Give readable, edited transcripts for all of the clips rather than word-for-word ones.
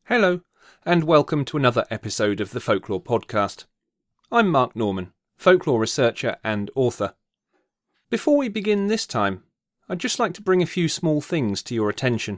Hello, and welcome to another episode of the Folklore Podcast. I'm Mark Norman, folklore researcher and author. Before we begin this time, I'd just like to bring a few small things to your attention.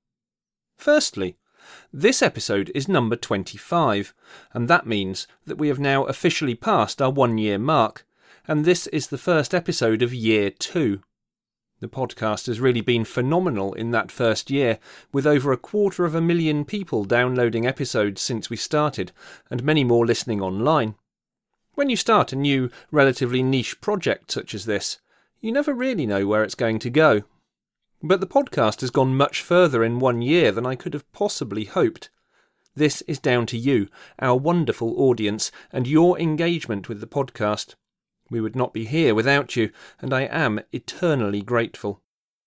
Firstly, this episode is number 25, and that means that we have now officially passed our 1-year mark, and this is the first episode of Year 2. The podcast has really been phenomenal in that first year, with over 250,000 people downloading episodes since we started, and many more listening online. When you start a new, relatively niche project such as this, you never really know where it's going to go. But the podcast has gone much further in 1 year than I could have possibly hoped. This is down to you, our wonderful audience, and your engagement with the podcast. We would not be here without you, and I am eternally grateful.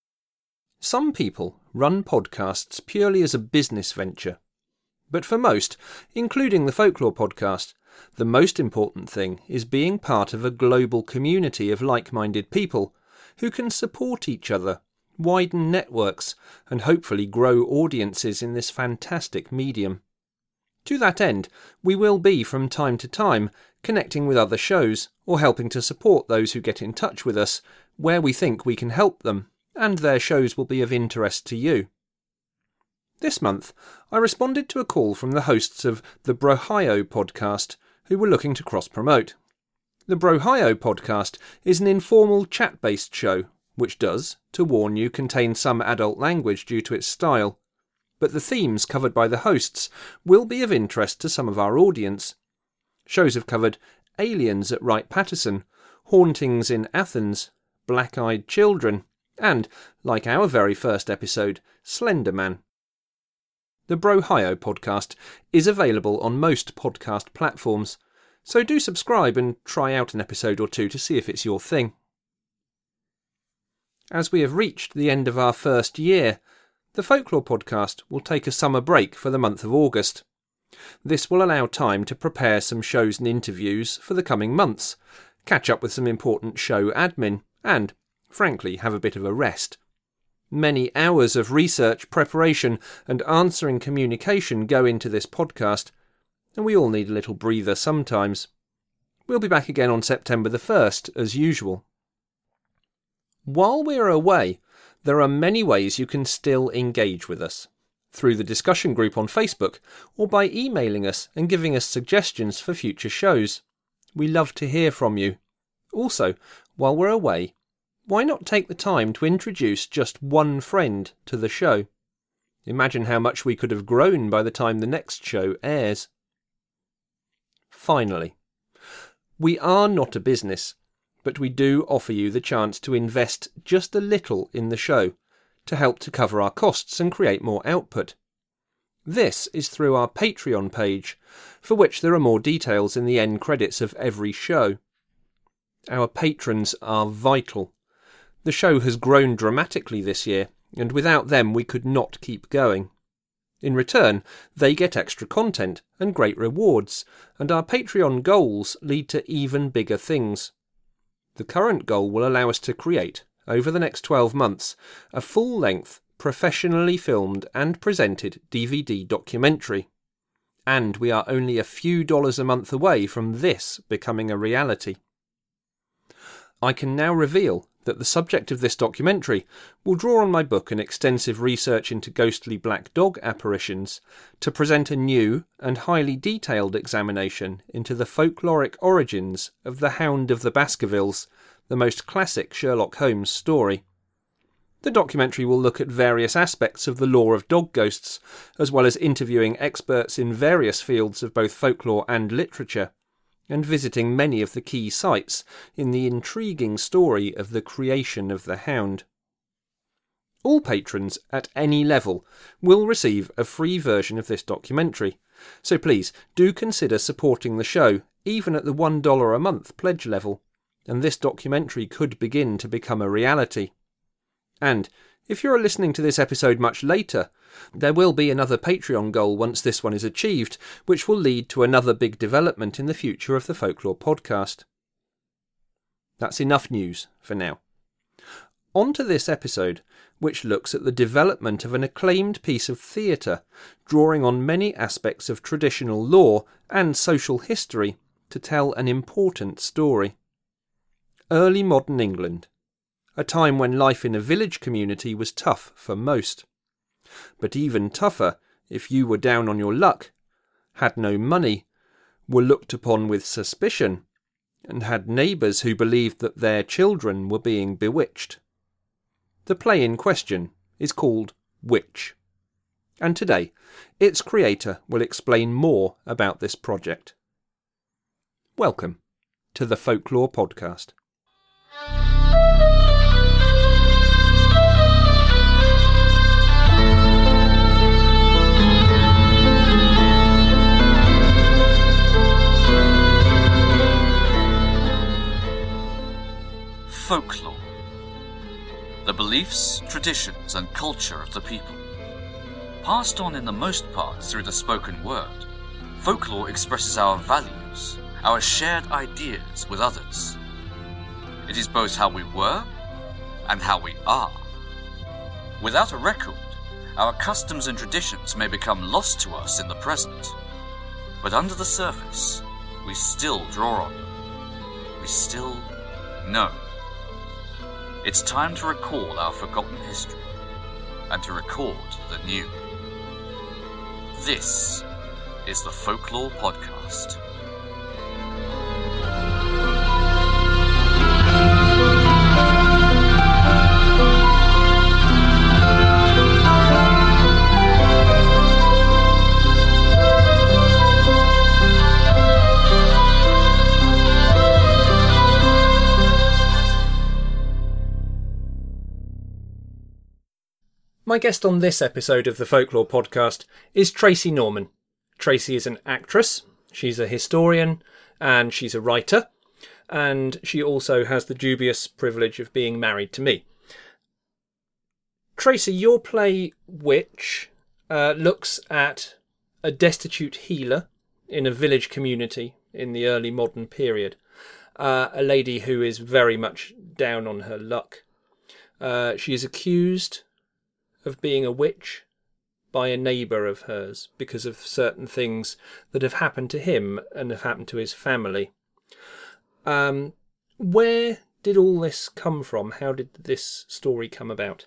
Some people run podcasts purely as a business venture. But for most, including the Folklore Podcast, the most important thing is being part of a global community of like-minded people who can support each other, widen networks, and hopefully grow audiences in this fantastic medium. To that end, we will be from time to time connecting with other shows or helping to support those who get in touch with us where we think we can help them, and their shows will be of interest to you. This month, I responded to a call from the hosts of the Brohio podcast who were looking to cross-promote. The Brohio podcast is an informal chat-based show, which does, to warn you, contain some adult language due to its style. But the themes covered by the hosts will be of interest to some of our audience. Shows have covered aliens at Wright Patterson, hauntings in Athens, black-eyed children, and, like our very first episode, Slender Man. The Brohio podcast is available on most podcast platforms, so do subscribe and try out an episode or two to see if it's your thing. As we have reached the end of our first year, the Folklore Podcast will take a summer break for the month of August. This will allow time to prepare some shows and interviews for the coming months, catch up with some important show admin, and, frankly, have a bit of a rest. Many hours of research, preparation, and answering communication go into this podcast, and we all need a little breather sometimes. We'll be back again on September the 1st, as usual. While we're away, there are many ways you can still engage with us. Through the discussion group on Facebook, or by emailing us and giving us suggestions for future shows. We love to hear from you. Also, while we're away, why not take the time to introduce just one friend to the show? Imagine how much we could have grown by the time the next show airs. Finally, we are not a business, but we do offer you the chance to invest just a little in the show to help to cover our costs and create more output. This is through our Patreon page, for which there are more details in the end credits of every show. Our patrons are vital. The show has grown dramatically this year, and without them we could not keep going. In return, they get extra content and great rewards, and our Patreon goals lead to even bigger things. The current goal will allow us to create, over the next 12 months, a full-length, professionally filmed and presented DVD documentary. And we are only a few dollars a month away from this becoming a reality. I can now reveal that the subject of this documentary will draw on my book and extensive research into ghostly black dog apparitions to present a new and highly detailed examination into the folkloric origins of the Hound of the Baskervilles, the most classic Sherlock Holmes story. The documentary will look at various aspects of the lore of dog ghosts, as well as interviewing experts in various fields of both folklore and literature, and visiting many of the key sites in the intriguing story of the creation of the Hound. All patrons at any level will receive a free version of this documentary, so please do consider supporting the show, even at the $1 a month pledge level, and this documentary could begin to become a reality. And, if you're listening to this episode much later, there will be another Patreon goal once this one is achieved, which will lead to another big development in the future of the Folklore Podcast. That's enough news for now. On to this episode, which looks at the development of an acclaimed piece of theatre, drawing on many aspects of traditional law and social history to tell an important story. Early modern England, a time when life in a village community was tough for most. But even tougher if you were down on your luck, had no money, were looked upon with suspicion, and had neighbours who believed that their children were being bewitched. The play in question is called Witch, and today its creator will explain more about this project. Welcome to the Folklore Podcast. Folklore. The beliefs, traditions and culture of the people. Passed on in the most part through the spoken word, folklore expresses our values, our shared ideas with others. It is both how we were and how we are. Without a record, our customs and traditions may become lost to us in the present, but under the surface, we still draw on them. We still know. It's time to recall our forgotten history and to record the new. This is the Folklore Podcast. My guest on this episode of the Folklore Podcast is Tracy Norman. Tracy is an actress, she's a historian, and she's a writer, and she also has the dubious privilege of being married to me. Tracy, your play Witch looks at a destitute healer in a village community in the early modern period, a lady who is very much down on her luck. She is accused of being a witch by a neighbour of hers because of certain things that have happened to him and have happened to his family. Where did all this come from? How did this story come about?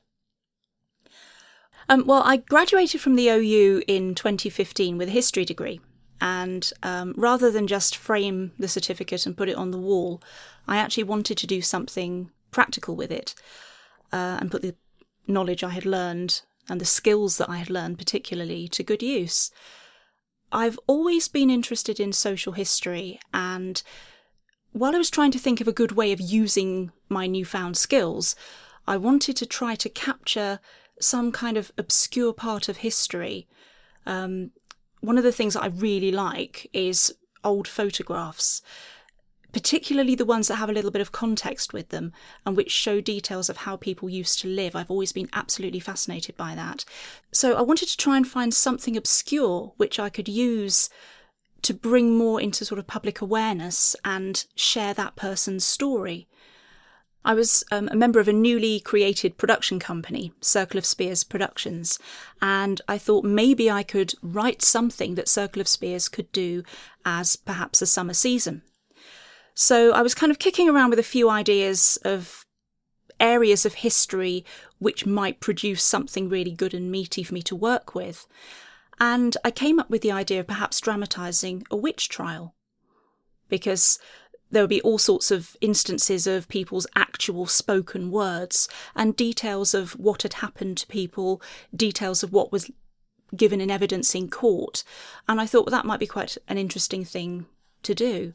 Well, I graduated from the OU in 2015 with a history degree, and rather than just frame the certificate and put it on the wall, I actually wanted to do something practical with it and put the knowledge I had learned and the skills that I had learned particularly to good use. I've always been interested in social history, and while I was trying to think of a good way of using my newfound skills, I wanted to try to capture some kind of obscure part of history. One of the things that I really like is old photographs, particularly the ones that have a little bit of context with them and which show details of how people used to live. I've always been absolutely fascinated by that. So I wanted to try and find something obscure which I could use to bring more into sort of public awareness and share that person's story. I was a member of a newly created production company, Circle of Spears Productions, and I thought maybe I could write something that Circle of Spears could do as perhaps a summer season. So I was kind of kicking around with a few ideas of areas of history which might produce something really good and meaty for me to work with. And I came up with the idea of perhaps dramatising a witch trial, because there would be all sorts of instances of people's actual spoken words and details of what had happened to people, details of what was given in evidence in court. And I thought, well, that might be quite an interesting thing to do.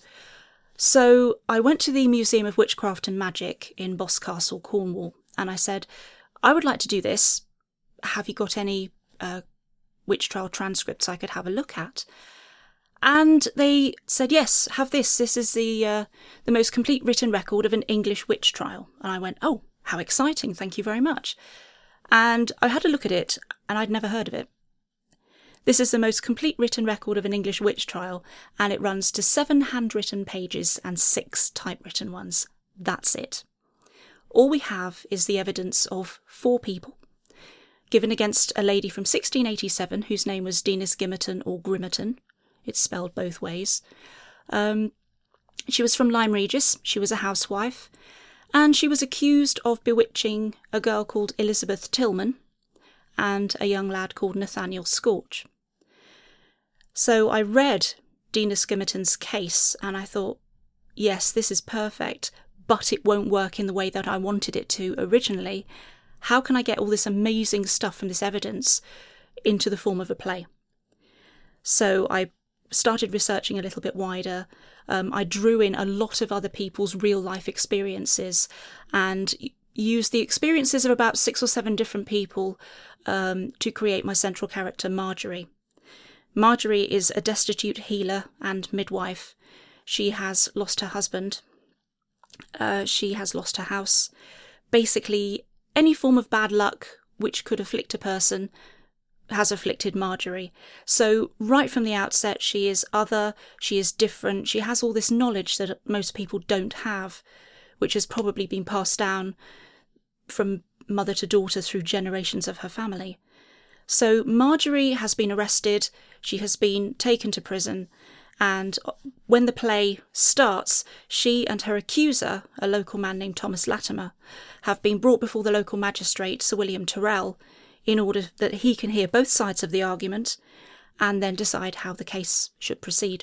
So I went to the Museum of Witchcraft and Magic in Boscastle, Cornwall, and I said, I would like to do this. Have you got any witch trial transcripts I could have a look at? And they said, yes, have this. This is the most complete written record of an English witch trial. And I went, oh, how exciting. Thank you very much. And I had a look at it, and I'd never heard of it. This is the most complete written record of an English witch trial, and it runs to 7 handwritten pages and 6 typewritten ones. That's it. all we have is the evidence of 4 people, given against a lady from 1687 whose name was Dinas Gimmerton or Grimmerton. It's spelled both ways. She was from Lyme Regis. She was a housewife, and she was accused of bewitching a girl called Elizabeth Tillman and a young lad called Nathaniel Scorch. So I read Dinas Gimmerton's case and I thought, yes, this is perfect, but it won't work in the way that I wanted it to originally. How can I get all this amazing stuff from this evidence into the form of a play? So I started researching a little bit wider. I drew in a lot of other people's real life experiences and used the experiences of about 6 or 7 different people to create my central character, Marjorie. Marjorie is a destitute healer and midwife. She has lost her husband. She has lost her house. Basically, any form of bad luck which could afflict a person has afflicted Marjorie. So right from the outset, she is other, she is different, she has all this knowledge that most people don't have, which has probably been passed down from mother to daughter through generations of her family. So Marjorie has been arrested, she has been taken to prison, and when the play starts, she and her accuser, a local man named Thomas Latimer, have been brought before the local magistrate, Sir William Tyrrell, in order that he can hear both sides of the argument and then decide how the case should proceed.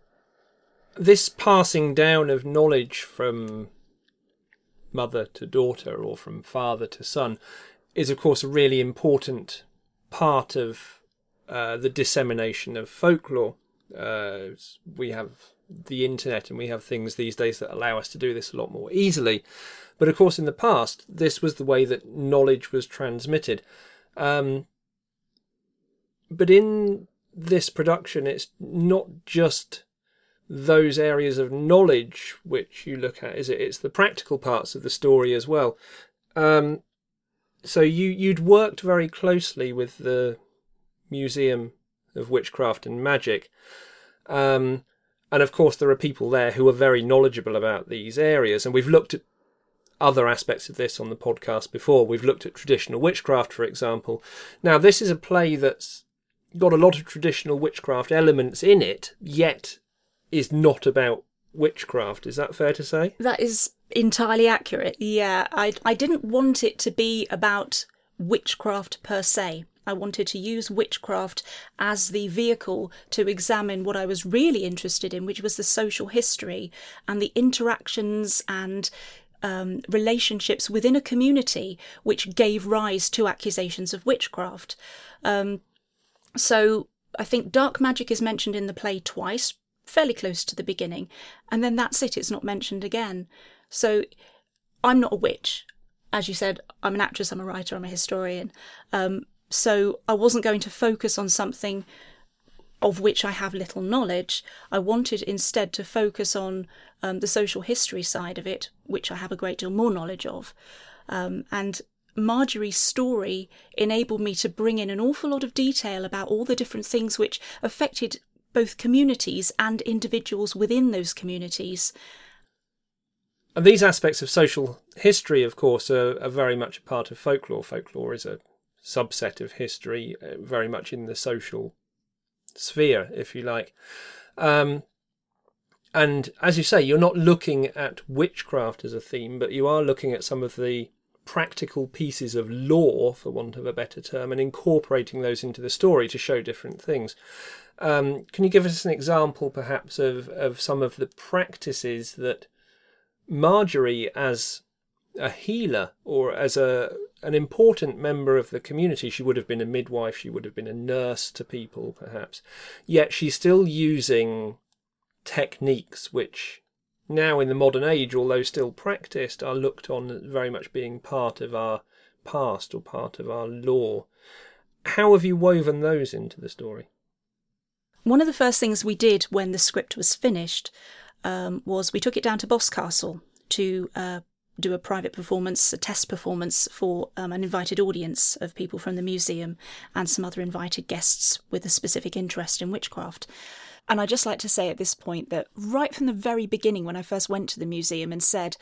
This passing down of knowledge from mother to daughter or from father to son is, of course, a really important part of the dissemination of folklore. We have the internet and we have things these days that allow us to do this a lot more easily. But of course, in the past, this was the way that knowledge was transmitted. But in this production, it's not just those areas of knowledge which you look at, is it? It's the practical parts of the story as well. So you'd worked very closely with the Museum of Witchcraft and Magic. And of course, there are people there who are very knowledgeable about these areas. And we've looked at other aspects of this on the podcast before. We've looked at traditional witchcraft, for example. Now, this is a play that's got a lot of traditional witchcraft elements in it, yet is not about witchcraft. Is that fair to say? That is entirely accurate. Yeah, I didn't want it to be about witchcraft per se. I wanted to use witchcraft as the vehicle to examine what I was really interested in, which was the social history and the interactions and relationships within a community which gave rise to accusations of witchcraft. So I think dark magic is mentioned in the play twice, fairly close to the beginning, and then that's it, it's not mentioned again. So I'm not a witch. As you said, I'm an actress, I'm a writer, I'm a historian. So I wasn't going to focus on something of which I have little knowledge. I wanted instead to focus on the social history side of it, which I have a great deal more knowledge of. And Marjorie's story enabled me to bring in an awful lot of detail about all the different things which affected both communities and individuals within those communities. And these aspects of social history, of course, are very much a part of folklore. Folklore is a subset of history, very much in the social sphere, if you like. And as you say, you're not looking at witchcraft as a theme, but you are looking at some of the practical pieces of law, for want of a better term, and incorporating those into the story to show different things. Can you give us an example, perhaps, of some of the practices that Marjorie, as a healer or as an important member of the community, she would have been a midwife, she would have been a nurse to people, perhaps, yet she's still using techniques which now in the modern age, although still practiced, are looked on as very much being part of our past or part of our lore. How have you woven those into the story? One of the first things we did when the script was finished was we took it down to Boscastle to do a private performance, a test performance for an invited audience of people from the museum and some other invited guests with a specific interest in witchcraft. And I'd just like to say at this point that right from the very beginning, when I first went to the museum and said,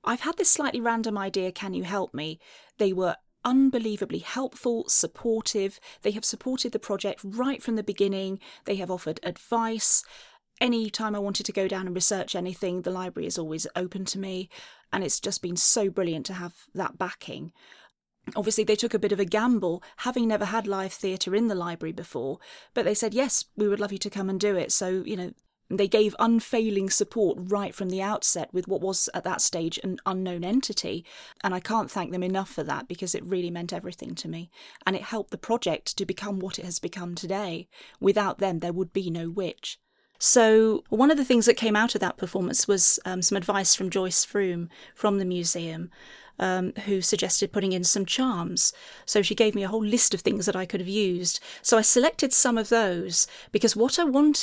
I've had this slightly random idea, can you help me? They were unbelievably helpful, supportive. They have supported the project right from the beginning. They have offered advice. Any time I wanted to go down and research anything, the library is always open to me. And it's just been so brilliant to have that backing. Obviously, they took a bit of a gamble, having never had live theatre in the library before, but they said, yes, we would love you to come and do it. So, they gave unfailing support right from the outset with what was at that stage an unknown entity. And I can't thank them enough for that, because it really meant everything to me. And it helped the project to become what it has become today. Without them, there would be no Witch. So one of the things that came out of that performance was some advice from Joyce Froome from the museum, who suggested putting in some charms. So she gave me a whole list of things that I could have used. So I selected some of those because what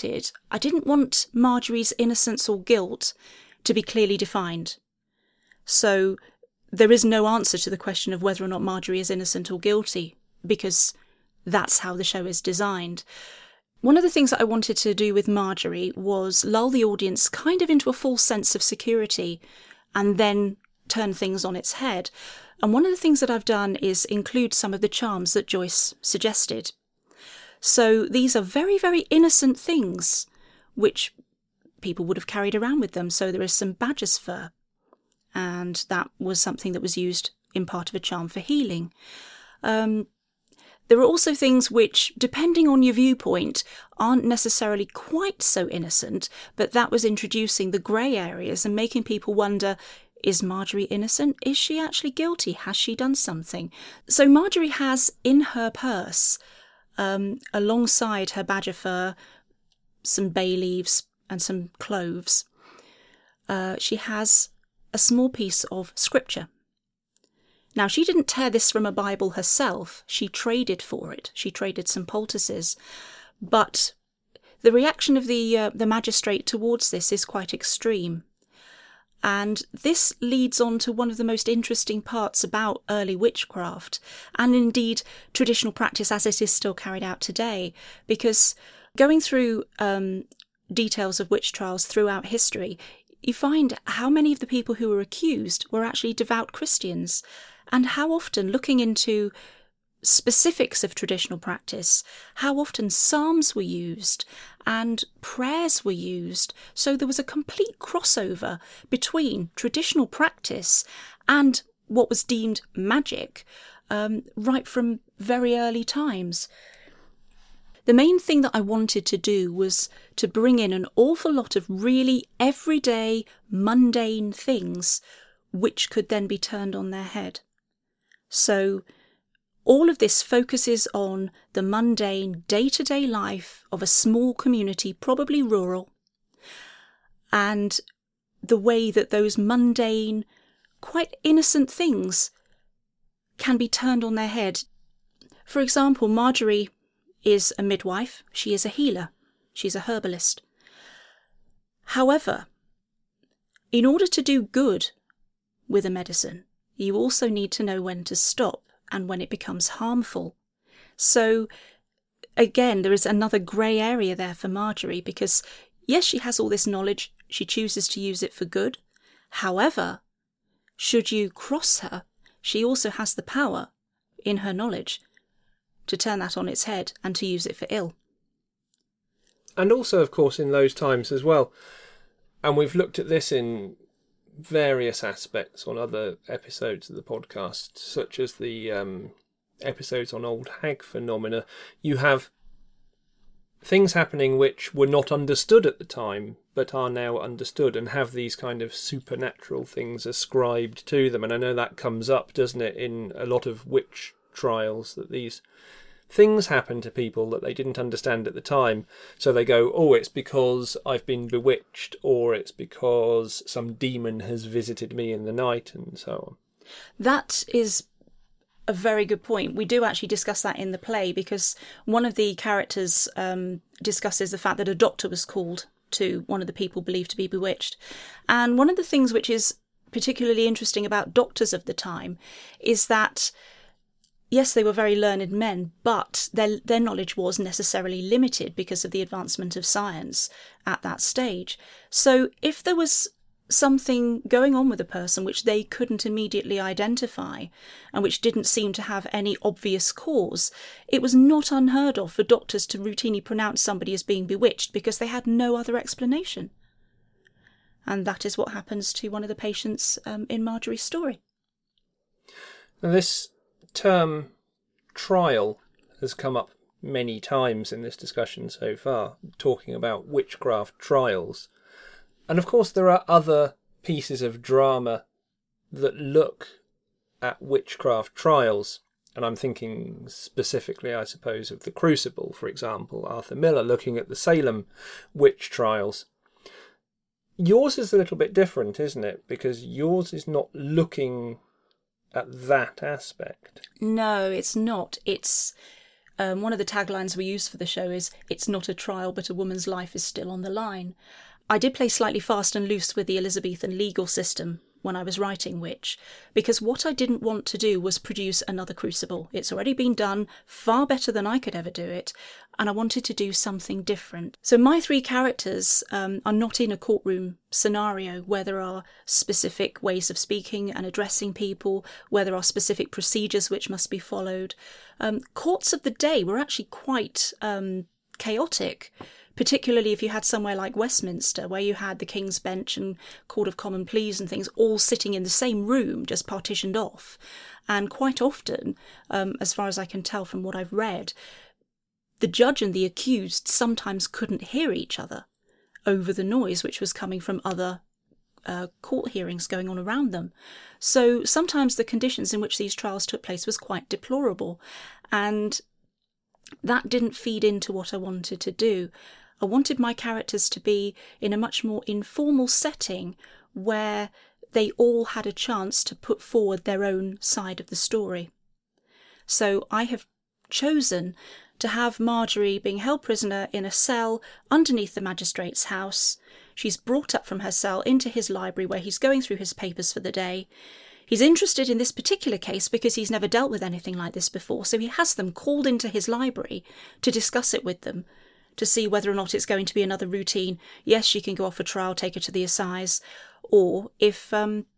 I didn't want Marjorie's innocence or guilt to be clearly defined. So there is no answer to the question of whether or not Marjorie is innocent or guilty, because that's how the show is designed. One of the things that I wanted to do with Marjorie was lull the audience kind of into a false sense of security and then turn things on its head. And one of the things that I've done is include some of the charms that Joyce suggested. So these are very, very innocent things which people would have carried around with them. So there is some badger's fur, and that was something that was used in part of a charm for healing. There are also things which, depending on your viewpoint, aren't necessarily quite so innocent, but that was introducing the grey areas and making people wonder, is Marjorie innocent? Is she actually guilty? Has she done something? So Marjorie has in her purse, alongside her badger fur, some bay leaves and some cloves. She has a small piece of scripture. Now, she didn't tear this from a Bible herself. She traded for it. She traded some poultices. But the reaction of the magistrate towards this is quite extreme. And this leads on to one of the most interesting parts about early witchcraft, and indeed traditional practice as it is still carried out today, because going through details of witch trials throughout history, you find how many of the people who were accused were actually devout Christians, and how often, looking into specifics of traditional practice, how often psalms were used and prayers were used. So there was a complete crossover between traditional practice and what was deemed magic right from very early times. The main thing that I wanted to do was to bring in an awful lot of really everyday, mundane things which could then be turned on their head. So all of this focuses on the mundane, day-to-day life of a small community, probably rural, and the way that those mundane, quite innocent things can be turned on their head. For example, Marjorie is a midwife. She is a healer. She's a herbalist. However, in order to do good with a medicine, you also need to know when to stop and when it becomes harmful. So, again, there is another grey area there for Marjorie, because, yes, she has all this knowledge, she chooses to use it for good. However, should you cross her, she also has the power, in her knowledge, to turn that on its head and to use it for ill. And also, of course, in those times as well, and we've looked at this in various aspects on other episodes of the podcast, such as the episodes on old hag phenomena, you have things happening which were not understood at the time but are now understood and have these kind of supernatural things ascribed to them. And I know that comes up, doesn't it, in a lot of witch trials, that these things happen to people that they didn't understand at the time. So they go, oh, it's because I've been bewitched, or it's because some demon has visited me in the night, and so on. That is a very good point. We do actually discuss that in the play, because one of the characters discusses the fact that a doctor was called to one of the people believed to be bewitched. And one of the things which is particularly interesting about doctors of the time is that yes, they were very learned men, but their knowledge was necessarily limited because of the advancement of science at that stage. So if there was something going on with a person which they couldn't immediately identify and which didn't seem to have any obvious cause, it was not unheard of for doctors to routinely pronounce somebody as being bewitched because they had no other explanation. And that is what happens to one of the patients in Marjorie's story. Now, this term trial has come up many times in this discussion so far, talking about witchcraft trials. And of course there are other pieces of drama that look at witchcraft trials. And I'm thinking specifically, I suppose, of The Crucible, for example, Arthur Miller looking at the Salem witch trials. Yours is a little bit different, isn't it? Because yours is not looking at that aspect. No, it's not. It's one of the taglines we use for the show is, "It's not a trial, but a woman's life is still on the line." I did play slightly fast and loose with the Elizabethan legal system when I was writing Witch, because what I didn't want to do was produce another Crucible. It's already been done far better than I could ever do it, and I wanted to do something different. So my three characters are not in a courtroom scenario where there are specific ways of speaking and addressing people, where there are specific procedures which must be followed. Courts of the day were actually quite chaotic, particularly if you had somewhere like Westminster, where you had the King's Bench and Court of Common Pleas and things all sitting in the same room, just partitioned off. And quite often, as far as I can tell from what I've read, the judge and the accused sometimes couldn't hear each other over the noise which was coming from other court hearings going on around them. So sometimes the conditions in which these trials took place was quite deplorable, and that didn't feed into what I wanted to do. I wanted my characters to be in a much more informal setting where they all had a chance to put forward their own side of the story. So I have chosen to have Marjorie being held prisoner in a cell underneath the magistrate's house. She's brought up from her cell into his library where he's going through his papers for the day. He's interested in this particular case because he's never dealt with anything like this before, so he has them called into his library to discuss it with them, to see whether or not it's going to be another routine, yes, she can go off for trial, take her to the assize, or if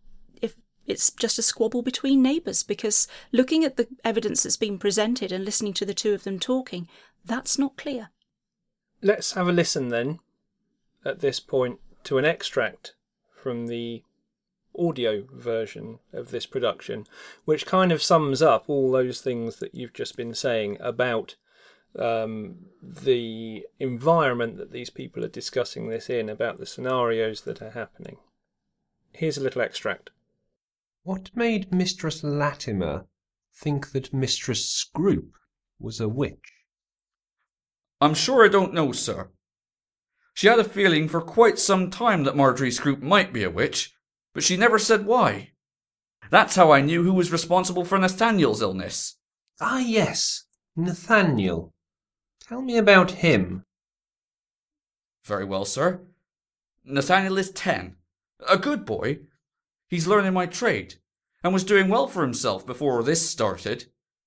it's just a squabble between neighbours, because looking at the evidence that's been presented and listening to the two of them talking, that's not clear. Let's have a listen then, at this point, to an extract from the audio version of this production, which kind of sums up all those things that you've just been saying about the environment that these people are discussing this in, about the scenarios that are happening. Here's a little extract. What made Mistress Latimer think that Mistress Scroop was a witch? I'm sure I don't know, sir. She had a feeling for quite some time that Marjorie Scroop might be a witch, but she never said why. That's how I knew who was responsible for Nathaniel's illness. Ah, yes, Nathaniel. Tell me about him. Very well, sir. Nathaniel is 10. A good boy. He's learning my trade, and was doing well for himself before this started.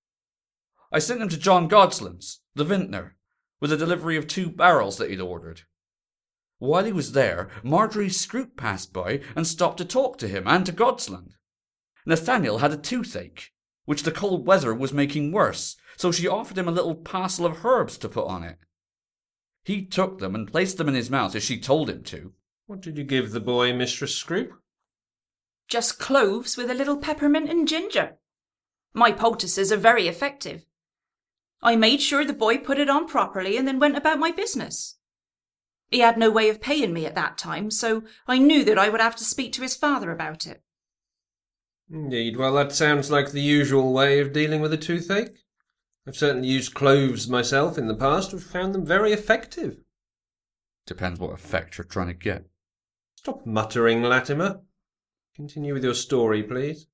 I sent him to John Godsland's, the vintner, with a delivery of 2 barrels that he'd ordered. While he was there, Marjorie Scroop passed by and stopped to talk to him and to Godsland. Nathaniel had a toothache, which the cold weather was making worse, so she offered him a little parcel of herbs to put on it. He took them and placed them in his mouth as she told him to. What did you give the boy, Mistress Scroop? Just cloves with a little peppermint and ginger. My poultices are very effective. I made sure the boy put it on properly and then went about my business. He had no way of paying me at that time, so I knew that I would have to speak to his father about it. Indeed, well, that sounds like the usual way of dealing with a toothache. I've certainly used cloves myself in the past and found them very effective. Depends what effect you're trying to get. Stop muttering, Latimer. Continue with your story, please.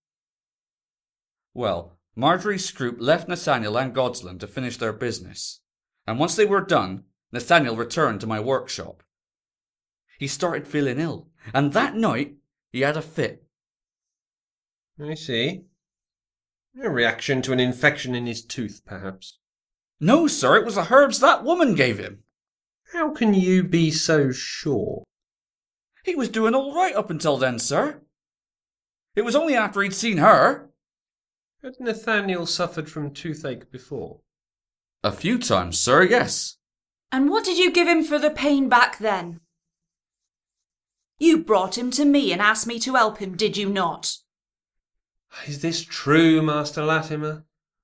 Well, Marjorie Scroop left Nathaniel and Godsland to finish their business, and once they were done, Nathaniel returned to my workshop. He started feeling ill, and that night he had a fit. I see. A reaction to an infection in his tooth, perhaps. No, sir, it was the herbs that woman gave him. How can you be so sure? He was doing all right up until then, sir. It was only after he'd seen her. Had Nathaniel suffered from toothache before? A few times, sir, yes. And what did you give him for the pain back then? You brought him to me and asked me to help him, did you not? Is this true, Master Latimer?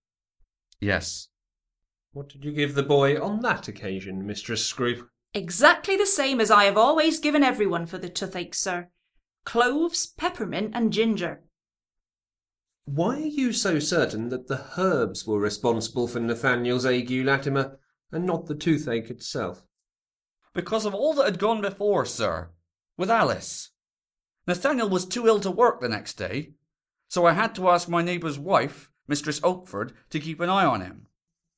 Yes. What did you give the boy on that occasion, Mistress Scroop? Exactly the same as I have always given everyone for the toothache, sir. Cloves, peppermint and ginger. Why are you so certain that the herbs were responsible for Nathaniel's ague, Latimer, and not the toothache itself? Because of all that had gone before, sir, with Alice. Nathaniel was too ill to work the next day, so I had to ask my neighbour's wife, Mistress Oakford, to keep an eye on him.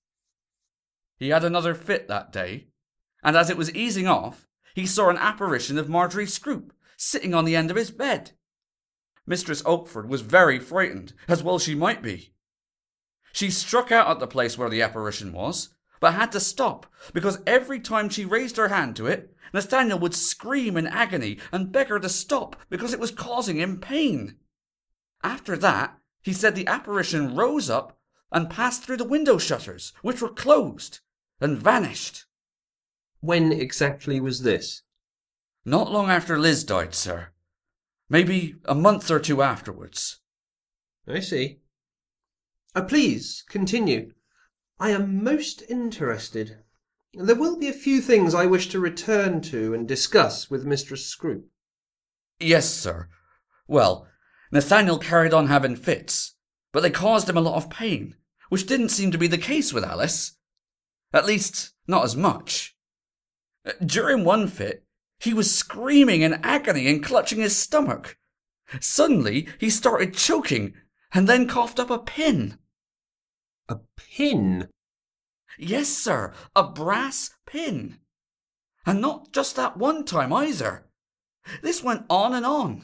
He had another fit that day, and as it was easing off, he saw an apparition of Marjorie Scroop sitting on the end of his bed. Mistress Oakford was very frightened, as well she might be. She struck out at the place where the apparition was, but had to stop, because every time she raised her hand to it, Nathaniel would scream in agony and beg her to stop because it was causing him pain. After that, he said the apparition rose up and passed through the window shutters, which were closed, and vanished. When exactly was this? Not long after Liz died, sir. Maybe a month or two afterwards. I see. Please, continue. I am most interested. There will be a few things I wish to return to and discuss with Mistress Scroop. Yes, sir. Well, Nathaniel carried on having fits, but they caused him a lot of pain, which didn't seem to be the case with Alice. At least, not as much. During one fit, he was screaming in agony and clutching his stomach. Suddenly, he started choking and then coughed up a pin. A pin? Yes, sir, a brass pin. And not just that one time either. This went on and on.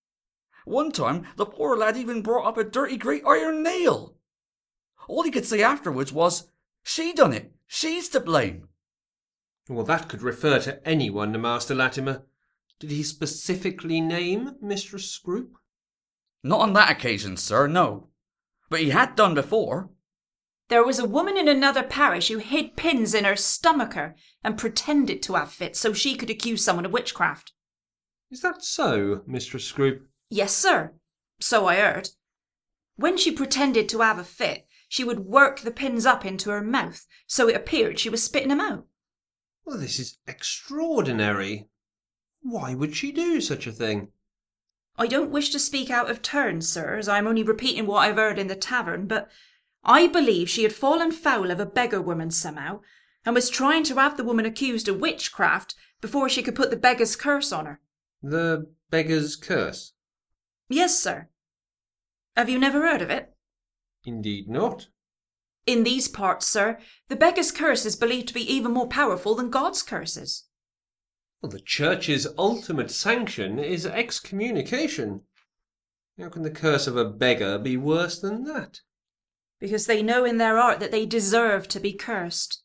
One time, the poor lad even brought up a dirty great iron nail. All he could say afterwards was, "She done it. She's to blame." Well, that could refer to anyone, Master Latimer. Did he specifically name Mistress Scroop? Not on that occasion, sir, no. But he had done before. There was a woman in another parish who hid pins in her stomacher and pretended to have fits so she could accuse someone of witchcraft. Is that so, Mistress Scroop? Yes, sir. So I heard. When she pretended to have a fit, she would work the pins up into her mouth, so it appeared she was spitting them out. Well, this is extraordinary. Why would she do such a thing? I don't wish to speak out of turn, sir, as I am only repeating what I've heard in the tavern, but I believe she had fallen foul of a beggar woman somehow, and was trying to have the woman accused of witchcraft before she could put the beggar's curse on her. The beggar's curse? Yes, sir. Have you never heard of it? Indeed not. In these parts, sir, the beggar's curse is believed to be even more powerful than God's curses. Well, the Church's ultimate sanction is excommunication. How can the curse of a beggar be worse than that? Because they know in their heart that they deserve to be cursed.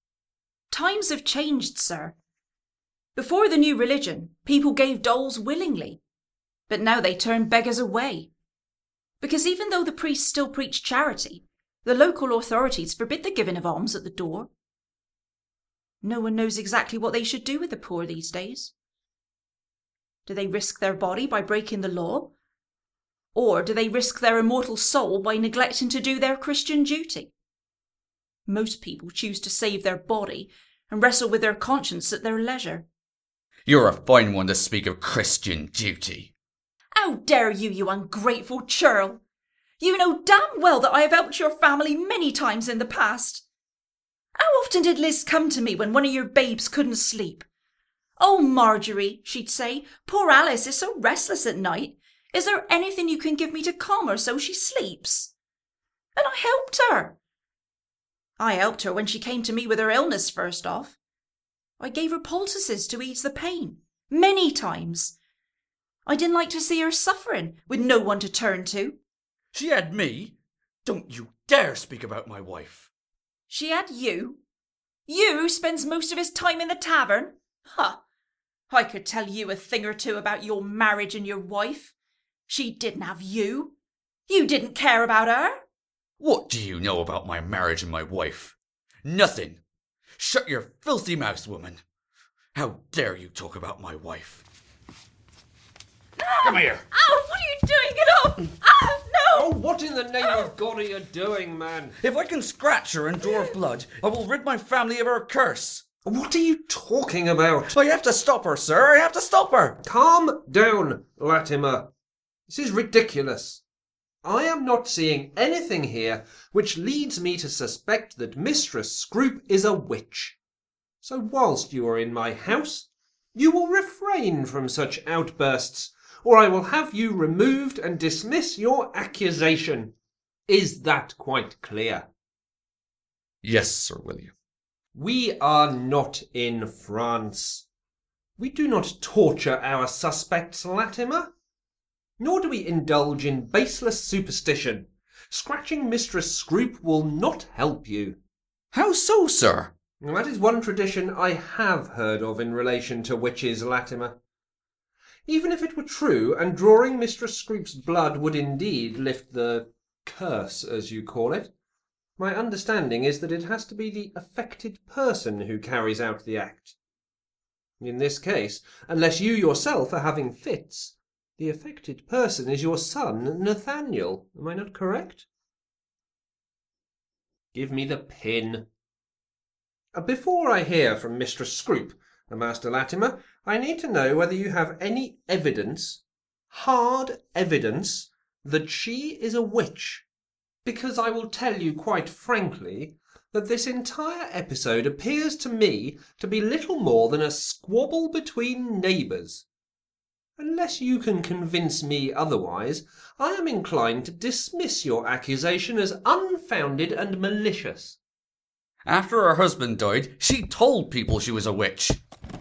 Times have changed, sir. Before the new religion, people gave doles willingly, but now they turn beggars away. Because even though the priests still preach charity, the local authorities forbid the giving of alms at the door. No one knows exactly what they should do with the poor these days. Do they risk their body by breaking the law? Or do they risk their immortal soul by neglecting to do their Christian duty? Most people choose to save their body and wrestle with their conscience at their leisure. You're a fine one to speak of Christian duty. How dare you, you ungrateful churl! You know damn well that I have helped your family many times in the past. How often did Liz come to me when one of your babes couldn't sleep? "Oh, Marjorie," she'd say, "poor Alice is so restless at night. Is there anything you can give me to calm her so she sleeps?" And I helped her. I helped her when she came to me with her illness first off. I gave her poultices to ease the pain, many times. I didn't like to see her suffering, with no one to turn to. She had me. Don't you dare speak about my wife. She had you? You who spends most of his time in the tavern? Ha! I could tell you a thing or two about your marriage and your wife. She didn't have you. You didn't care about her. What do you know about my marriage and my wife? Nothing. Shut your filthy mouth, woman. How dare you talk about my wife? Come here. Ow, what are you doing? Get off! Ah, no! Oh, what in the name of God are you doing, man? If I can scratch her and draw blood, I will rid my family of her curse. What are you talking about? I have to stop her, sir. I have to stop her. Calm down, Latimer. This is ridiculous. I am not seeing anything here which leads me to suspect that Mistress Scroop is a witch. So whilst you are in my house, you will refrain from such outbursts, or I will have you removed and dismiss your accusation. Is that quite clear? Yes, Sir William. We are not in France. We do not torture our suspects, Latimer. Nor do we indulge in baseless superstition. Scratching Mistress Scroop will not help you. How so, sir? That is one tradition I have heard of in relation to witches, Latimer. Even if it were true, and drawing Mistress Scroop's blood would indeed lift the curse, as you call it, my understanding is that it has to be the affected person who carries out the act. In this case, unless you yourself are having fits, the affected person is your son, Nathaniel. Am I not correct? Give me the pin. Before I hear from Mistress Scroop, Master Latimer, I need to know whether you have any evidence, hard evidence, that she is a witch. Because I will tell you quite frankly that this entire episode appears to me to be little more than a squabble between neighbours. Unless you can convince me otherwise, I am inclined to dismiss your accusation as unfounded and malicious. After her husband died, she told people she was a witch.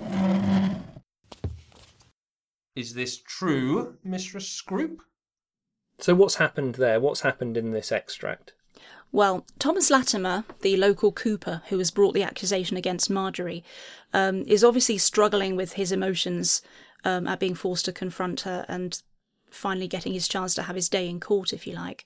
Is this true, Mistress Scroop? So what's happened there? What's happened in this extract? Well, Thomas Latimer, the local cooper who has brought the accusation against Marjorie, is obviously struggling with his emotions at being forced to confront her and finally getting his chance to have his day in court, if you like.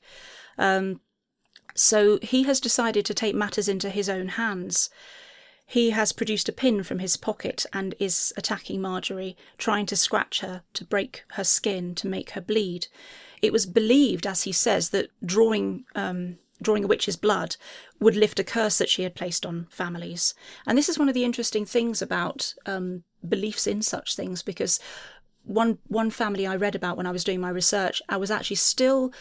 So he has decided to take matters into his own hands. He has produced a pin from his pocket and is attacking Marjorie, trying to scratch her, to break her skin, to make her bleed. It was believed, as he says, that drawing a witch's blood would lift a curse that she had placed on families. And this is one of the interesting things about beliefs in such things, because one family I read about when I was doing my research, I was actually still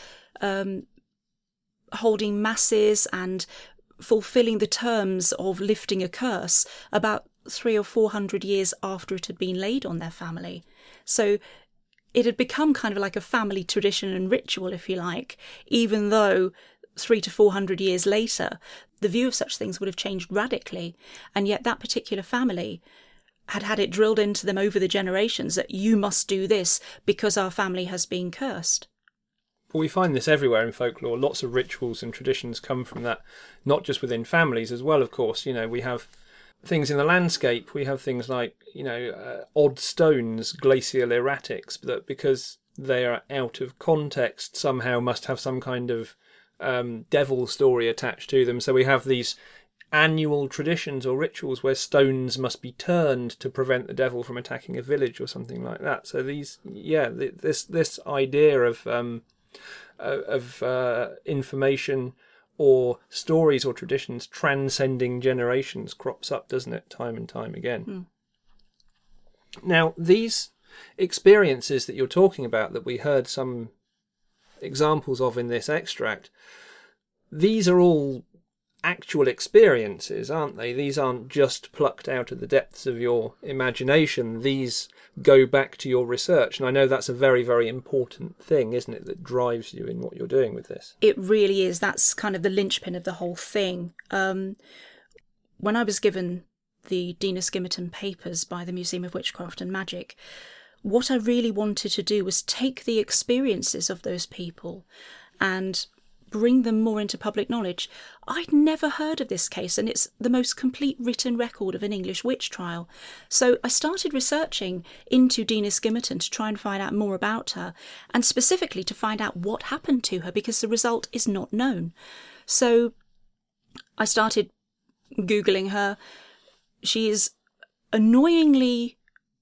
holding masses and fulfilling the terms of lifting a curse about 300 or 400 years after it had been laid on their family. So it had become kind of like a family tradition and ritual, if you like, even though 300 to 400 years later, the view of such things would have changed radically. And yet that particular family had had it drilled into them over the generations that you must do this because our family has been cursed. Well, we find this everywhere in folklore. Lots of rituals and traditions come from that, not just within families as well, of course. You know, we have things in the landscape. We have things like, odd stones, glacial erratics, that because they are out of context somehow must have some kind of devil story attached to them. So we have these annual traditions or rituals where stones must be turned to prevent the devil from attacking a village or something like that. So this idea of information or stories or traditions transcending generations crops up, doesn't it, time and time again. Now, these experiences that you're talking about, that we heard some examples of in this extract, these are all actual experiences, aren't they? These aren't just plucked out of the depths of your imagination. These go back to your research. And I know that's a very, very important thing, isn't it, that drives you in what you're doing with this? It really is. That's kind of the linchpin of the whole thing. When I was given the Dina Skimmerton papers by the Museum of Witchcraft and Magic, what I really wanted to do was take the experiences of those people and bring them more into public knowledge. I'd never heard of this case, and it's the most complete written record of an English witch trial. So I started researching into Dina Skimmerton to try and find out more about her, and specifically to find out what happened to her, because the result is not known. So I started Googling her. She is annoyingly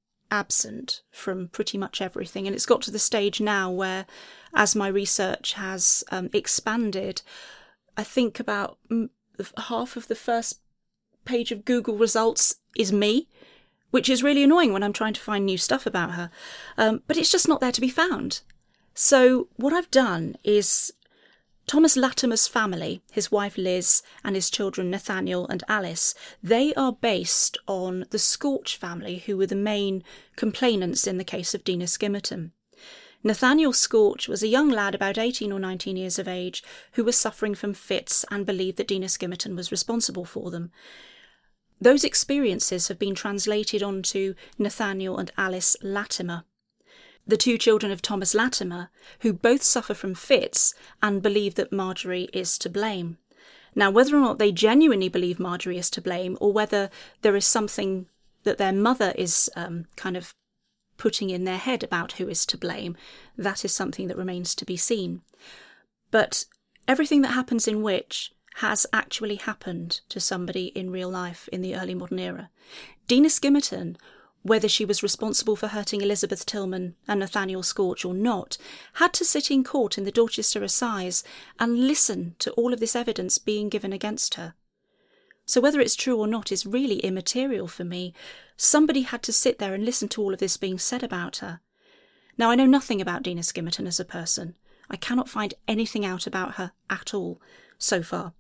absent from pretty much everything, and it's got to the stage now where, as my research has expanded, I think about half of the first page of Google results is me, which is really annoying when I'm trying to find new stuff about her. But it's just not there to be found. So what I've done is Thomas Latimer's family, his wife Liz and his children Nathaniel and Alice, they are based on the Scorch family, who were the main complainants in the case of Dina Skimmerton. Nathaniel Scorch was a young lad about 18 or 19 years of age who was suffering from fits and believed that Dina Skimmerton was responsible for them. Those experiences have been translated onto Nathaniel and Alice Latimer, the two children of Thomas Latimer, who both suffer from fits and believe that Marjorie is to blame. Now, whether or not they genuinely believe Marjorie is to blame, or whether there is something that their mother is kind of putting in their head about who is to blame, that is something that remains to be seen. But everything that happens in Witch has actually happened to somebody in real life in the early modern era. Dina Skimmerton, whether she was responsible for hurting Elizabeth Tillman and Nathaniel Scorch or not, had to sit in court in the Dorchester Assize and listen to all of this evidence being given against her. So whether it's true or not is really immaterial for me. Somebody had to sit there and listen to all of this being said about her. Now, I know nothing about Dina Skimmerton as a person. I cannot find anything out about her at all so far.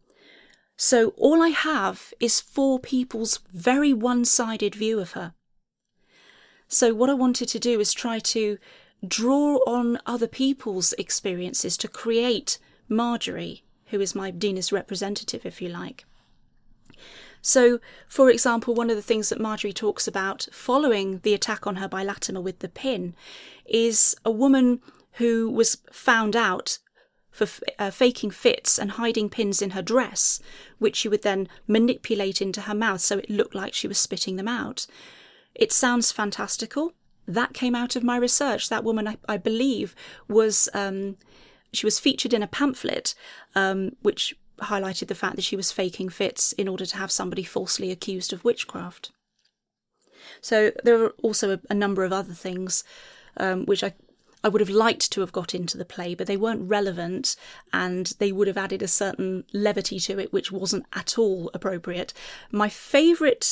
So all I have is four people's very one-sided view of her. So what I wanted to do is try to draw on other people's experiences to create Marjorie, who is my Dina's representative, if you like. So, for example, one of the things that Marjorie talks about following the attack on her by Latimer with the pin is a woman who was found out for faking fits and hiding pins in her dress, which she would then manipulate into her mouth so it looked like she was spitting them out. It sounds fantastical. That came out of my research. That woman, I believe, was she was featured in a pamphlet which highlighted the fact that she was faking fits in order to have somebody falsely accused of witchcraft. So there are also a number of other things which I would have liked to have got into the play, but they weren't relevant, and they would have added a certain levity to it which wasn't at all appropriate. My favourite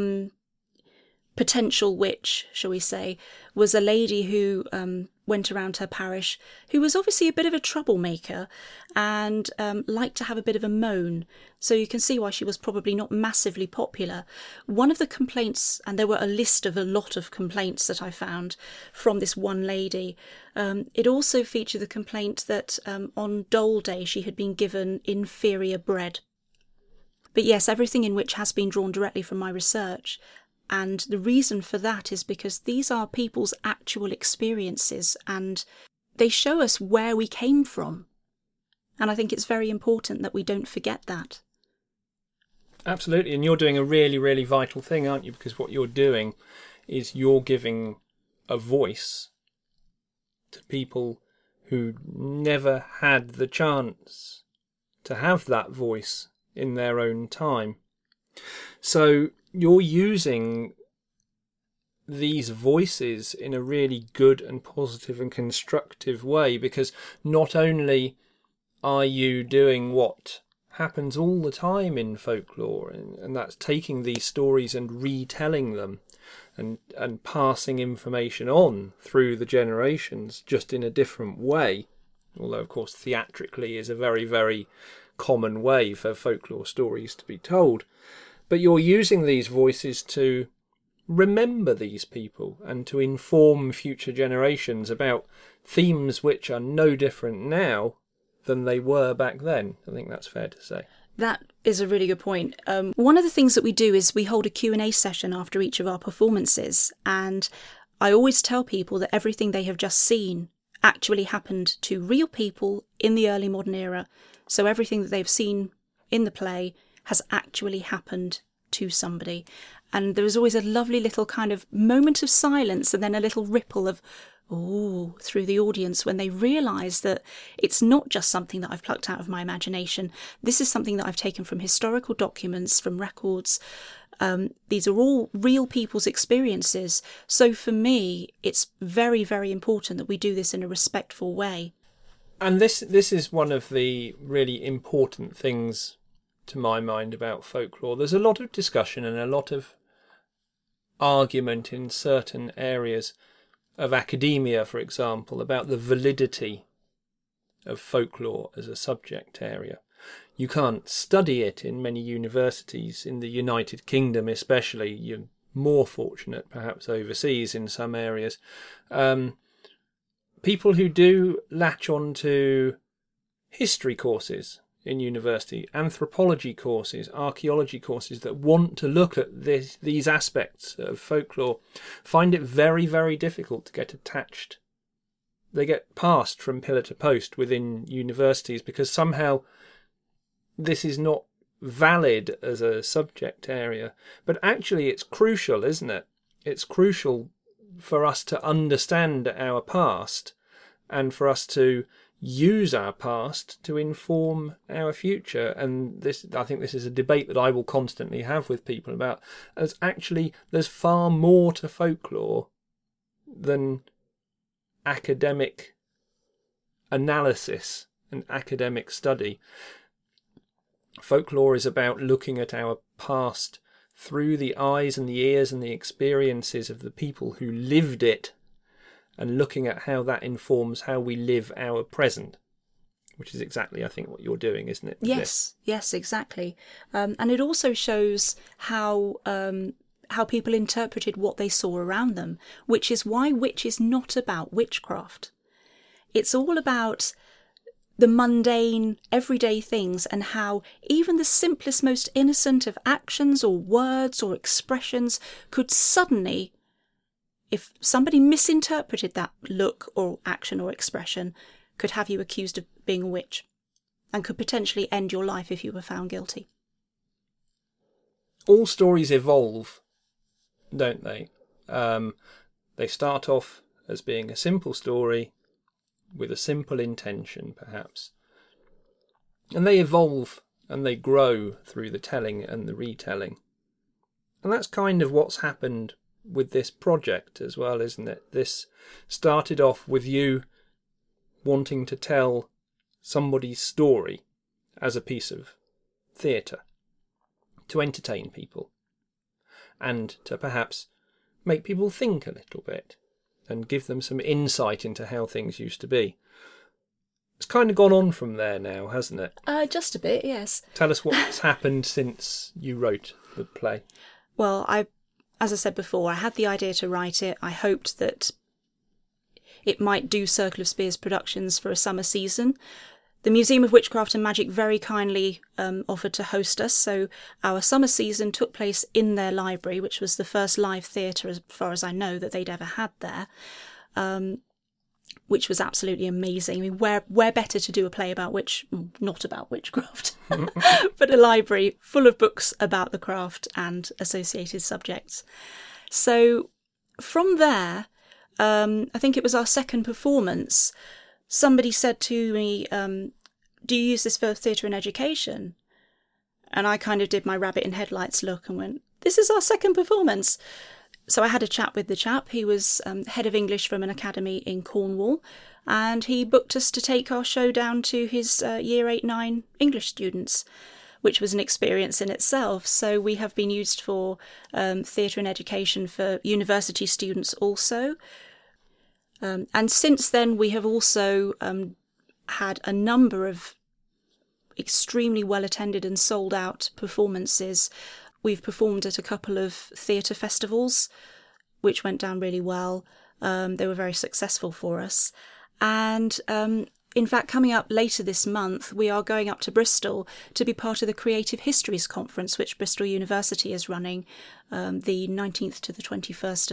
potential witch, shall we say, was a lady who went around her parish, who was obviously a bit of a troublemaker and liked to have a bit of a moan. So you can see why she was probably not massively popular. One of the complaints, and there were a list of a lot of complaints that I found from this one lady, it also featured the complaint that on Dole Day she had been given inferior bread. But yes, everything in Witch has been drawn directly from my research. And the reason for that is because these are people's actual experiences and they show us where we came from. And I think it's very important that we don't forget that. Absolutely, and you're doing a really, really vital thing, aren't you? Because what you're doing is you're giving a voice to people who never had the chance to have that voice in their own time. So you're using these voices in a really good and positive and constructive way, because not only are you doing what happens all the time in folklore, and that's taking these stories and retelling them and passing information on through the generations, just in a different way, although of course theatrically is a very, very common way for folklore stories to be told. But you're using these voices to remember these people and to inform future generations about themes which are no different now than they were back then. I think that's fair to say. That is a really good point. One of the things that we do is we hold a Q&A session after each of our performances, and I always tell people that everything they have just seen actually happened to real people in the early modern era. So everything that they've seen in the play has actually happened to somebody. And there was always a lovely little kind of moment of silence and then a little ripple of, ooh, through the audience when they realise that it's not just something that I've plucked out of my imagination. This is something that I've taken from historical documents, from records. These are all real people's experiences. So for me, it's very, very important that we do this in a respectful way. And this is one of the really important things to my mind about folklore. There's a lot of discussion and a lot of argument in certain areas of academia, for example, about the validity of folklore as a subject area. You can't study it in many universities, in the United Kingdom especially. You're more fortunate perhaps overseas in some areas. People who do latch on to history courses in university, anthropology courses, archaeology courses that want to look at these aspects of folklore find it very, very difficult to get attached. They get passed from pillar to post within universities because somehow this is not valid as a subject area. But actually it's crucial, isn't it? It's crucial for us to understand our past and for us to use our past to inform our future. And this, I think this is a debate that I will constantly have with people about, as actually there's far more to folklore than academic analysis and academic study. Folklore is about looking at our past through the eyes and the ears and the experiences of the people who lived it, and looking at how that informs how we live our present, which is exactly, I think, what you're doing, isn't it? Yes, exactly. And it also shows how people interpreted what they saw around them, which is why Witch is not about witchcraft. It's all about the mundane, everyday things, and how even the simplest, most innocent of actions or words or expressions could suddenly, if somebody misinterpreted that look or action or expression, could have you accused of being a witch and could potentially end your life if you were found guilty. All stories evolve, don't they? They start off as being a simple story with a simple intention, perhaps. And they evolve and they grow through the telling and the retelling. And that's kind of what's happened with this project as well, isn't it? This started off with you wanting to tell somebody's story as a piece of theatre, to entertain people, and to perhaps make people think a little bit and give them some insight into how things used to be. It's kind of gone on from there now, hasn't it? Just a bit, yes. Tell us what's happened since you wrote the play. Well, as I said before, I had the idea to write it. I hoped that it might do Circle of Spears Productions for a summer season. The Museum of Witchcraft and Magic very kindly offered to host us, so our summer season took place in their library, which was the first live theatre, as far as I know, that they'd ever had there, which was absolutely amazing. I mean, where better to do a play about not about witchcraft, but a library full of books about the craft and associated subjects. So from there, I think it was our second performance, somebody said to me, do you use this for theatre and education? And I kind of did my rabbit in headlights look and went, this is our second performance. So I had a chat with the chap. He was head of English from an academy in Cornwall, and he booked us to take our show down to his Year 8-9 English students, which was an experience in itself. So we have been used for theatre and education for university students also. And since then, we have also had a number of extremely well-attended and sold-out performances. We've performed at a couple of theatre festivals, which went down really well. They were very successful for us. And in fact, coming up later this month, we are going up to Bristol to be part of the Creative Histories Conference, which Bristol University is running the 19th to the 21st of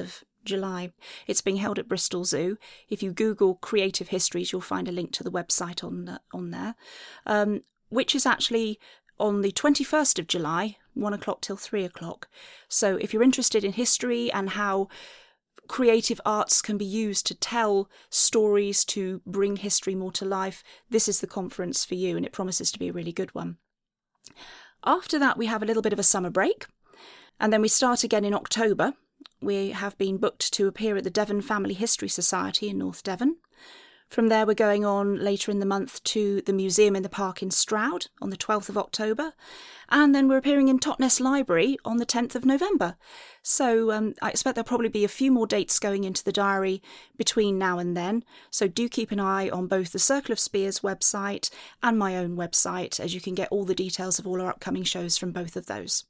July. It's being held at Bristol Zoo. If you Google Creative Histories, you'll find a link to the website on there, which is actually on the 21st of July, 1 o'clock till 3 o'clock. So if you're interested in history and how creative arts can be used to tell stories, to bring history more to life, this is the conference for you, and it promises to be a really good one. After that, we have a little bit of a summer break, and then we start again in October. We have been booked to appear at the Devon Family History Society in North Devon. From there, we're going on later in the month to the Museum in the Park in Stroud on the 12th of October. And then we're appearing in Totnes Library on the 10th of November. So I expect there'll probably be a few more dates going into the diary between now and then. So do keep an eye on both the Circle of Spears website and my own website, as you can get all the details of all our upcoming shows from both of those.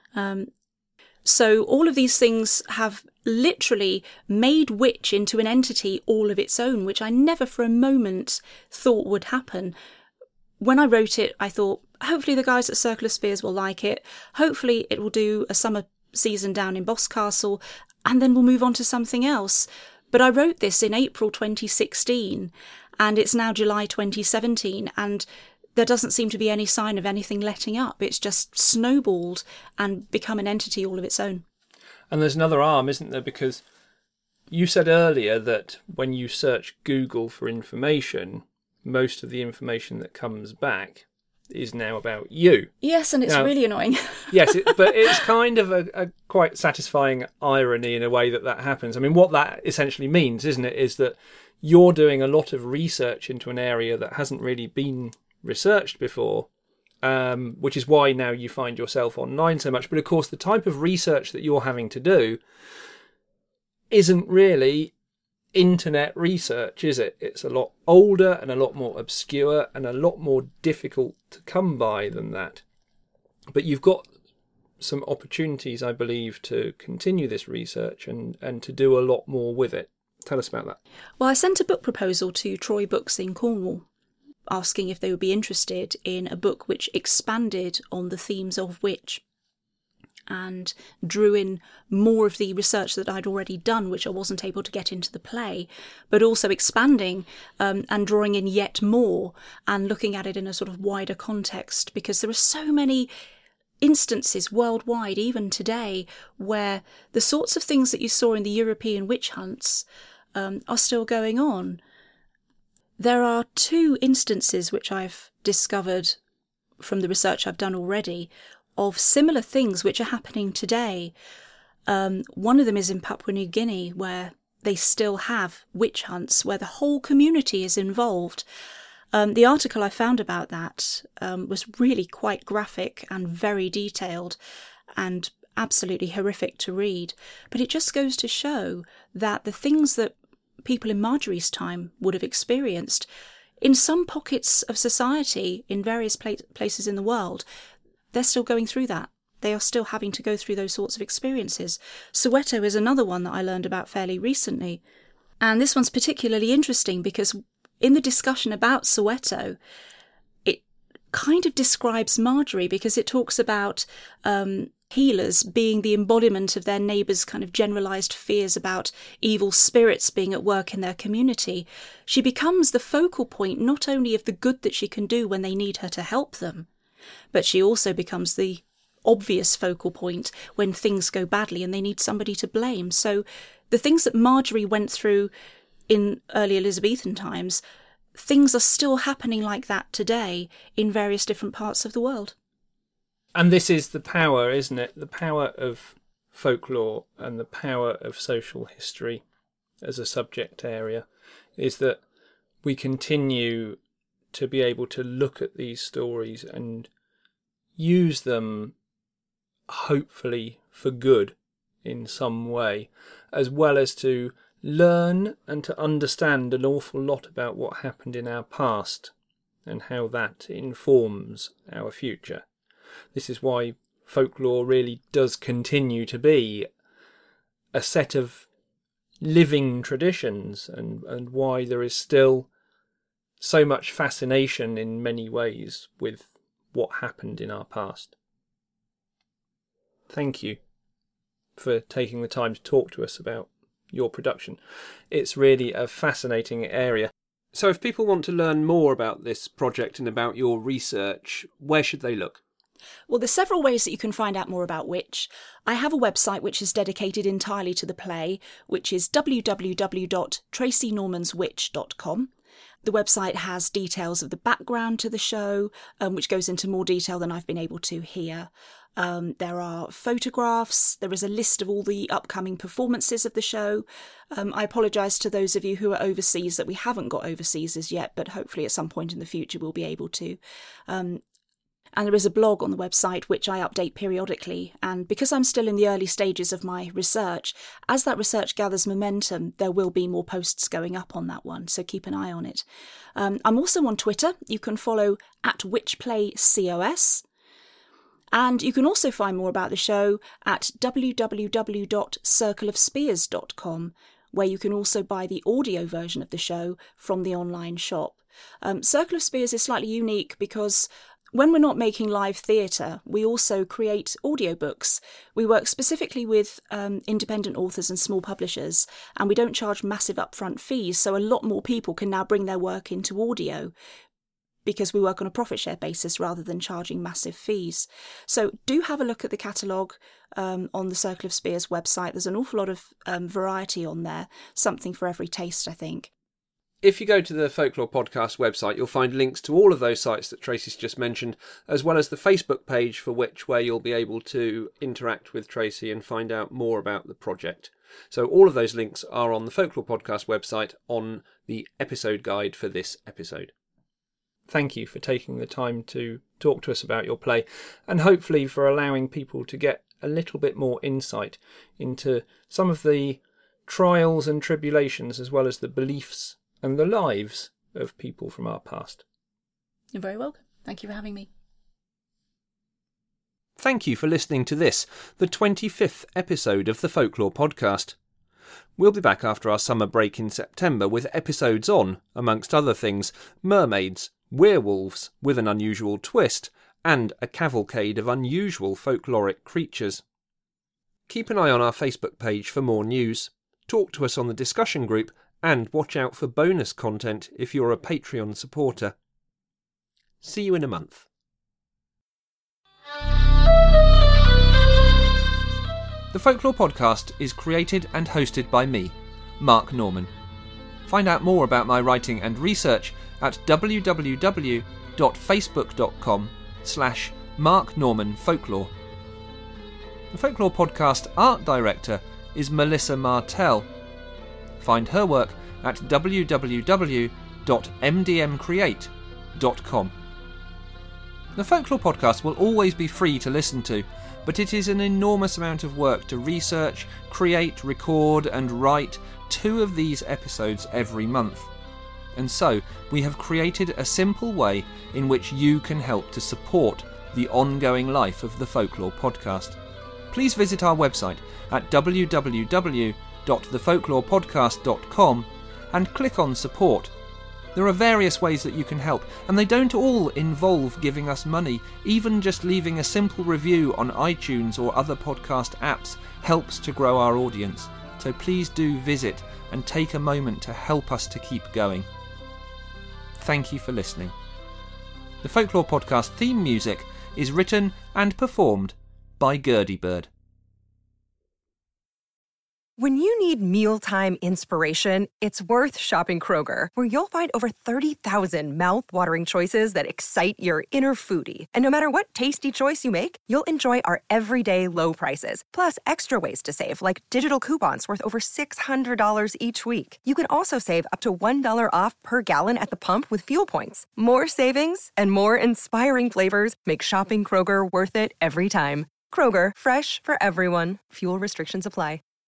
So all of these things have literally made Witch into an entity all of its own, which I never for a moment thought would happen. When I wrote it, I thought, hopefully the guys at Circle of Spears will like it. Hopefully it will do a summer season down in Boscastle, and then we'll move on to something else. But I wrote this in April 2016, and it's now July 2017, and there doesn't seem to be any sign of anything letting up. It's just snowballed and become an entity all of its own. And there's another arm, isn't there? Because you said earlier that when you search Google for information, most of the information that comes back is now about you. Yes, and it's really annoying. Yes, but it's kind of a quite satisfying irony in a way that happens. I mean, what that essentially means, isn't it, is that you're doing a lot of research into an area that hasn't really been researched before, which is why now you find yourself online so much. But of course, the type of research that you're having to do isn't really internet research, is it? It's a lot older and a lot more obscure and a lot more difficult to come by than that. But you've got some opportunities, I believe, to continue this research and to do a lot more with it. Tell us about that. Well, I sent a book proposal to Troy Books in Cornwall, asking if they would be interested in a book which expanded on the themes of Witch and drew in more of the research that I'd already done, which I wasn't able to get into the play, but also expanding and drawing in yet more and looking at it in a sort of wider context, because there are so many instances worldwide, even today, where the sorts of things that you saw in the European witch hunts are still going on. There are 2 instances which I've discovered from the research I've done already of similar things which are happening today. One of them is in Papua New Guinea, where they still have witch hunts, where the whole community is involved. The article I found about that was really quite graphic and very detailed and absolutely horrific to read. But it just goes to show that the things that people in Marjorie's time would have experienced, in some pockets of society in various places in the world, they're still going through that. They are still having to go through those sorts of experiences. Soweto is another one that I learned about fairly recently. And this one's particularly interesting because in the discussion about Soweto, it kind of describes Marjorie, because it talks about healers being the embodiment of their neighbours' kind of generalised fears about evil spirits being at work in their community. She becomes the focal point not only of the good that she can do when they need her to help them, but she also becomes the obvious focal point when things go badly and they need somebody to blame. So the things that Marjorie went through in early Elizabethan times, things are still happening like that today in various different parts of the world. And this is the power, isn't it? The power of folklore and the power of social history as a subject area is that we continue to be able to look at these stories and use them, hopefully for good in some way, as well as to learn and to understand an awful lot about what happened in our past and how that informs our future. This is why folklore really does continue to be a set of living traditions, and why there is still so much fascination in many ways with what happened in our past. Thank you for taking the time to talk to us about your production. It's really a fascinating area. So if people want to learn more about this project and about your research, where should they look? Well, there's several ways that you can find out more about Witch. I have a website which is dedicated entirely to the play, which is www.tracynormanswitch.com. The website has details of the background to the show, which goes into more detail than I've been able to here. There are photographs. There is a list of all the upcoming performances of the show. I apologise to those of you who are overseas that we haven't got overseas as yet, but hopefully at some point in the future we'll be able to. And there is a blog on the website which I update periodically. And because I'm still in the early stages of my research, as that research gathers momentum, there will be more posts going up on that one. So keep an eye on it. I'm also on Twitter. You can follow @WitchPlayCOS. And you can also find more about the show at www.circleofspears.com, where you can also buy the audio version of the show from the online shop. Circle of Spears is slightly unique because when we're not making live theatre, we also create audiobooks. We work specifically with independent authors and small publishers, and we don't charge massive upfront fees, so a lot more people can now bring their work into audio because we work on a profit share basis rather than charging massive fees. So do have a look at the catalogue on the Circle of Spears website. There's an awful lot of variety on there, something for every taste, I think. If you go to the Folklore Podcast website, you'll find links to all of those sites that Tracy's just mentioned, as well as the Facebook page for Witch, where you'll be able to interact with Tracy and find out more about the project. So all of those links are on the Folklore Podcast website on the episode guide for this episode. Thank you for taking the time to talk to us about your play, and hopefully for allowing people to get a little bit more insight into some of the trials and tribulations, as well as the beliefs and the lives of people from our past. You're very welcome. Thank you for having me. Thank you for listening to this, the 25th episode of the Folklore Podcast. We'll be back after our summer break in September with episodes on, amongst other things, mermaids, werewolves with an unusual twist, and a cavalcade of unusual folkloric creatures. Keep an eye on our Facebook page for more news. Talk to us on the discussion group, and watch out for bonus content if you're a Patreon supporter. See you in a month. The Folklore Podcast is created and hosted by me, Mark Norman. Find out more about my writing and research at www.facebook.com/MarkNormanFolklore. The Folklore Podcast art director is Melissa Martell. Find her work at www.mdmcreate.com. The Folklore Podcast will always be free to listen to, but it is an enormous amount of work to research, create, record and write 2 of these episodes every month. And so we have created a simple way in which you can help to support the ongoing life of the Folklore Podcast. Please visit our website at www.thefolklorepodcast.com and click on support. There are various ways that you can help, and they don't all involve giving us money. Even just leaving a simple review on iTunes or other podcast apps helps to grow our audience. So please do visit and take a moment to help us to keep going. Thank you for listening. The Folklore Podcast theme music is written and performed by Gertie Bird. When you need mealtime inspiration, it's worth shopping Kroger, where you'll find over 30,000 mouth-watering choices that excite your inner foodie. And no matter what tasty choice you make, you'll enjoy our everyday low prices, plus extra ways to save, like digital coupons worth over $600 each week. You can also save up to $1 off per gallon at the pump with fuel points. More savings and more inspiring flavors make shopping Kroger worth it every time. Kroger, fresh for everyone. Fuel restrictions apply.